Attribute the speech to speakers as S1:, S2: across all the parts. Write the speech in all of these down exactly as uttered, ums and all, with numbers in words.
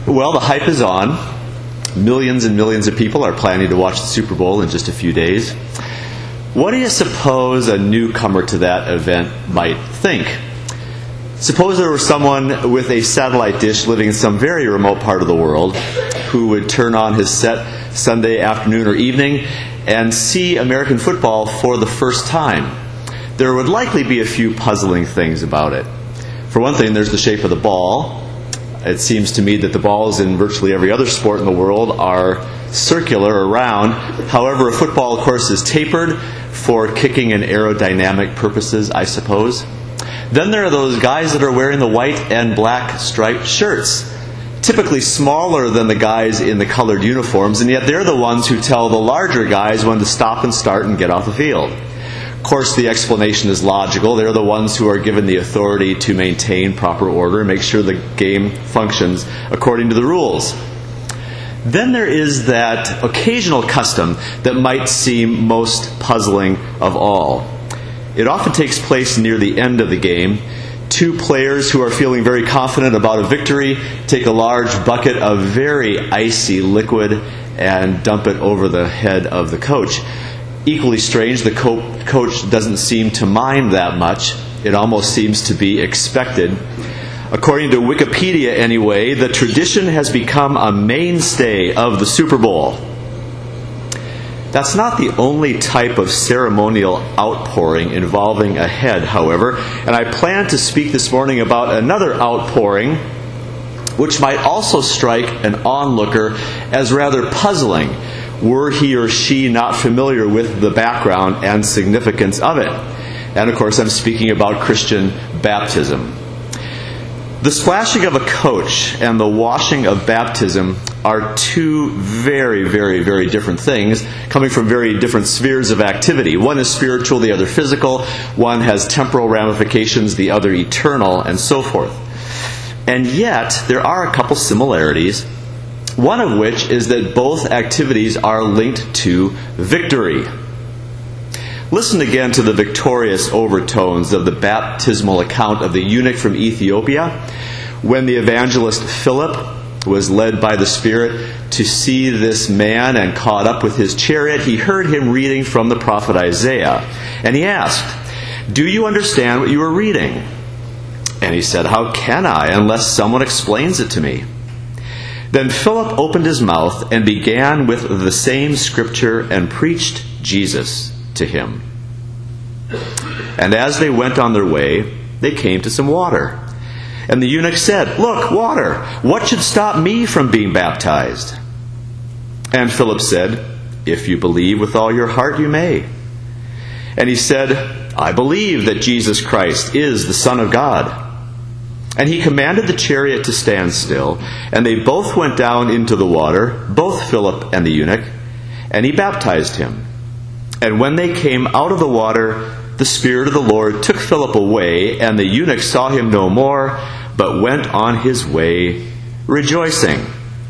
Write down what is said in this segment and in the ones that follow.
S1: Well, the hype is on. Millions and millions of people are planning to watch the Super Bowl in just a few days. What do you suppose a newcomer to that event might think? Suppose there was someone with a satellite dish living in some very remote part of the world who would turn on his set Sunday afternoon or evening and see American football for the first time. There would likely be a few puzzling things about it. For one thing, there's the shape of the ball. It seems to me that the balls in virtually every other sport in the world are circular or round. However, a football, of course, is tapered for kicking and aerodynamic purposes, I suppose. Then there are those guys that are wearing the white and black striped shirts, typically smaller than the guys in the colored uniforms, and yet they're the ones who tell the larger guys when to stop and start and get off the field. Of course, the explanation is logical. They're the ones who are given the authority to maintain proper order and make sure the game functions according to the rules. Then there is that occasional custom that might seem most puzzling of all. It often takes place near the end of the game. Two players who are feeling very confident about a victory take a large bucket of very icy liquid and dump it over the head of the coach. Equally strange, the co- coach doesn't seem to mind that much. It almost seems to be expected. According to Wikipedia anyway, the tradition has become a mainstay of the Super Bowl. That's not the only type of ceremonial outpouring involving a head, however, and I plan to speak this morning about another outpouring which might also strike an onlooker as rather puzzling, were he or she not familiar with the background and significance of it. And of course, I'm speaking about Christian baptism. The splashing of a coach and the washing of baptism are two very, very, very different things, coming from very different spheres of activity. One is spiritual, the other physical. One has temporal ramifications, the other eternal, and so forth. And yet, there are a couple similarities, one of which is that both activities are linked to victory. Listen again to the victorious overtones of the baptismal account of the eunuch from Ethiopia. When the evangelist Philip was led by the Spirit to see this man and caught up with his chariot, he heard him reading from the prophet Isaiah. And he asked, "Do you understand what you are reading?" And he said, "How can I, unless someone explains it to me?" Then Philip opened his mouth and began with the same scripture and preached Jesus to him. And as they went on their way, they came to some water. And the eunuch said, "Look, water! What should stop me from being baptized?" And Philip said, "If you believe with all your heart, you may." And he said, "I believe that Jesus Christ is the Son of God." And he commanded the chariot to stand still, and they both went down into the water, both Philip and the eunuch, and he baptized him. And when they came out of the water, the Spirit of the Lord took Philip away, and the eunuch saw him no more, but went on his way rejoicing.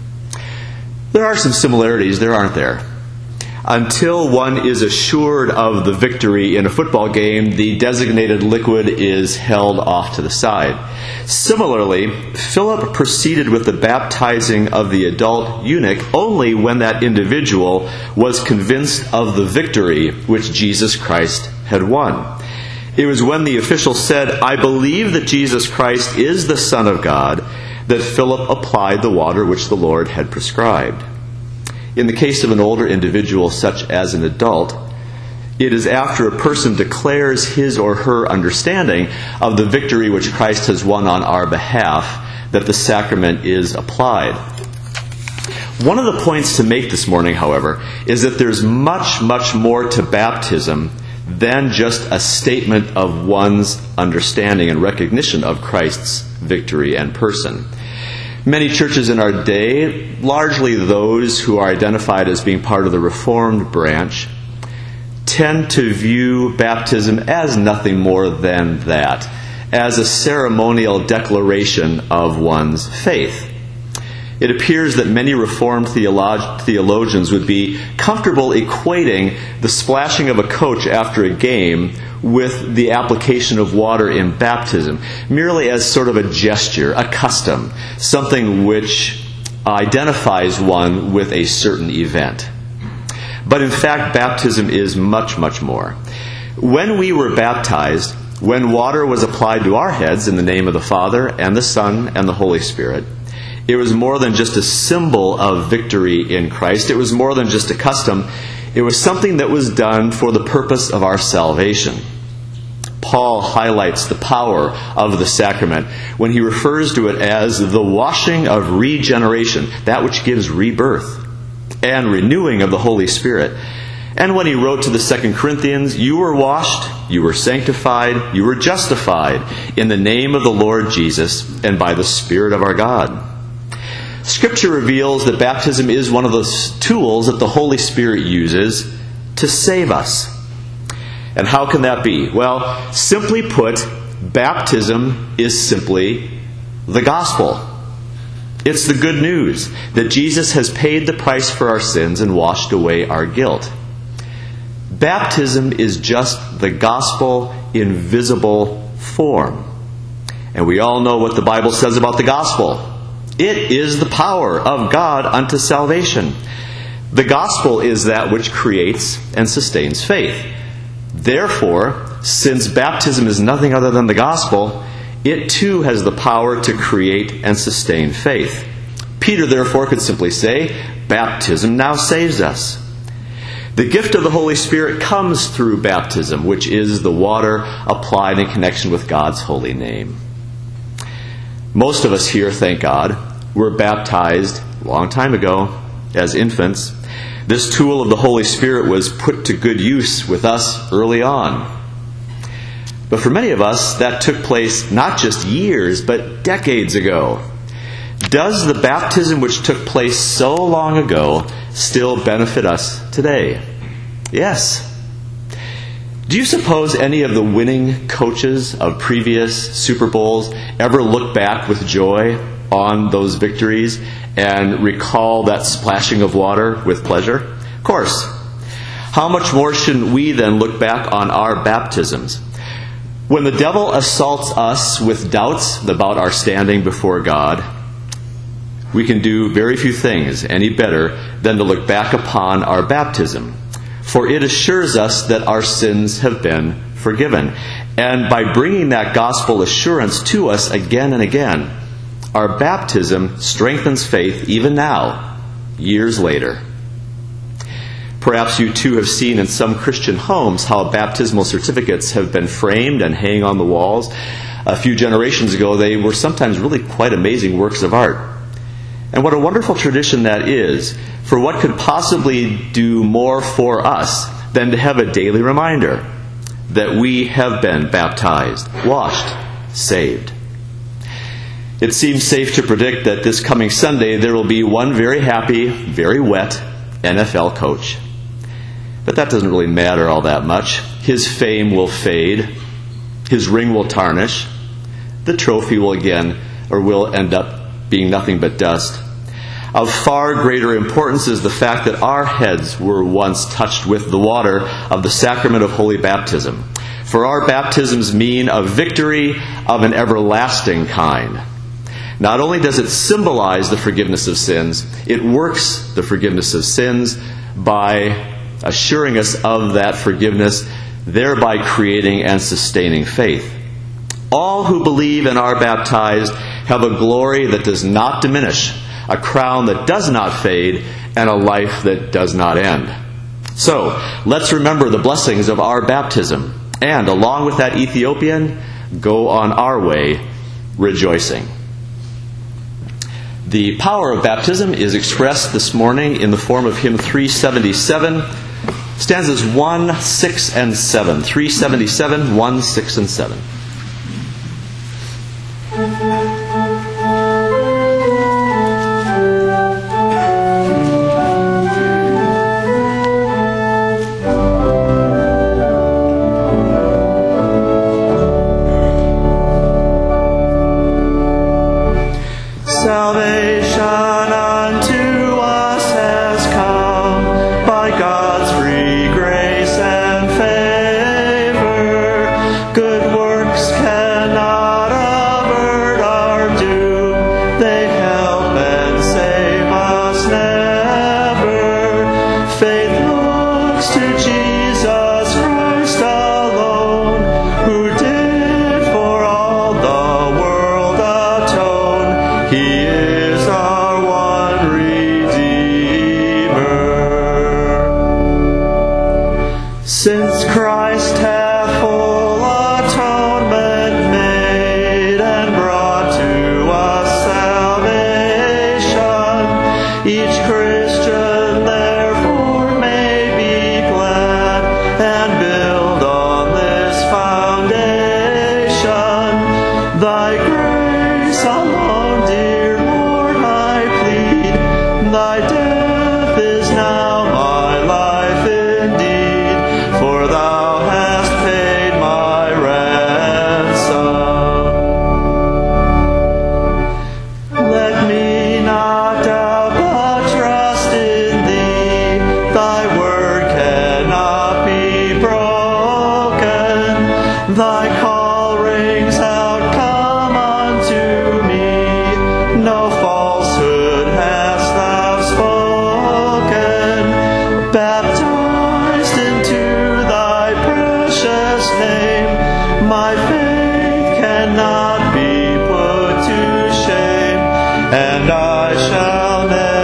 S1: There are some similarities there, aren't there? Until one is assured of the victory in a football game, the designated liquid is held off to the side. Similarly, Philip proceeded with the baptizing of the adult eunuch only when that individual was convinced of the victory which Jesus Christ had won. It was when the official said, "I believe that Jesus Christ is the Son of God," that Philip applied the water which the Lord had prescribed. In the case of an older individual, such as an adult, it is after a person declares his or her understanding of the victory which Christ has won on our behalf that the sacrament is applied. One of the points to make this morning, however, is that there's much, much more to baptism than just a statement of one's understanding and recognition of Christ's victory and person. Many churches in our day, largely those who are identified as being part of the Reformed branch, tend to view baptism as nothing more than that, as a ceremonial declaration of one's faith. It appears that many Reformed theolog- theologians would be comfortable equating the splashing of a coach after a game with the application of water in baptism, merely as sort of a gesture, a custom, something which identifies one with a certain event. But in fact, baptism is much, much more. When we were baptized, when water was applied to our heads in the name of the Father and the Son and the Holy Spirit, it was more than just a symbol of victory in Christ. It was more than just a custom. It was something that was done for the purpose of our salvation. Paul highlights the power of the sacrament when he refers to it as the washing of regeneration, that which gives rebirth, and renewing of the Holy Spirit. And when he wrote to the Second Corinthians, you were washed, you were sanctified, you were justified in the name of the Lord Jesus and by the Spirit of our God. Scripture reveals that baptism is one of those tools that the Holy Spirit uses to save us. And how can that be? Well, simply put, baptism is simply the gospel. It's the good news that Jesus has paid the price for our sins and washed away our guilt. Baptism is just the gospel in visible form. And we all know what the Bible says about the gospel. It is the power of God unto salvation. The gospel is that which creates and sustains faith. Therefore, since baptism is nothing other than the gospel, it too has the power to create and sustain faith. Peter, therefore, could simply say, baptism now saves us. The gift of the Holy Spirit comes through baptism, which is the water applied in connection with God's holy name. Most of us here, thank God, were baptized a long time ago as infants. This tool of the Holy Spirit was put to good use with us early on. But for many of us, that took place not just years, but decades ago. Does the baptism which took place so long ago still benefit us today? Yes. Do you suppose any of the winning coaches of previous Super Bowls ever look back with joy on those victories and recall that splashing of water with pleasure? Of course. How much more shouldn't we then look back on our baptisms? When the devil assaults us with doubts about our standing before God, we can do very few things any better than to look back upon our baptism. For it assures us that our sins have been forgiven. And by bringing that gospel assurance to us again and again, our baptism strengthens faith even now, years later. Perhaps you too have seen in some Christian homes how baptismal certificates have been framed and hang on the walls. A few generations ago, they were sometimes really quite amazing works of art. And what a wonderful tradition that is, for what could possibly do more for us than to have a daily reminder that we have been baptized, washed, saved. It seems safe to predict that this coming Sunday there will be one very happy, very wet N F L coach. But that doesn't really matter all that much. His fame will fade. His ring will tarnish. The trophy will again, or will end up being nothing but dust. Of far greater importance is the fact that our heads were once touched with the water of the sacrament of holy baptism. For our baptisms mean a victory of an everlasting kind. Not only does it symbolize the forgiveness of sins, it works the forgiveness of sins by assuring us of that forgiveness, thereby creating and sustaining faith. All who believe and are baptized have a glory that does not diminish, a crown that does not fade, and a life that does not end. So, let's remember the blessings of our baptism, and along with that Ethiopian, go on our way rejoicing. The power of baptism is expressed this morning in the form of hymn three seventy-seven, stanzas one, six, and seven. three seventy-seven, one, six, and seven.
S2: Good works cannot avert our doom.
S1: grace alone, dear Lord, I plead. Thy death is now my life indeed, for thou hast paid my ransom. Let me not doubt, but trust in thee. Thy word cannot be broken. Thy call rings out, come unto me. No falsehood hast thou spoken. Baptized into thy precious name, my faith cannot be put to shame, and I shall never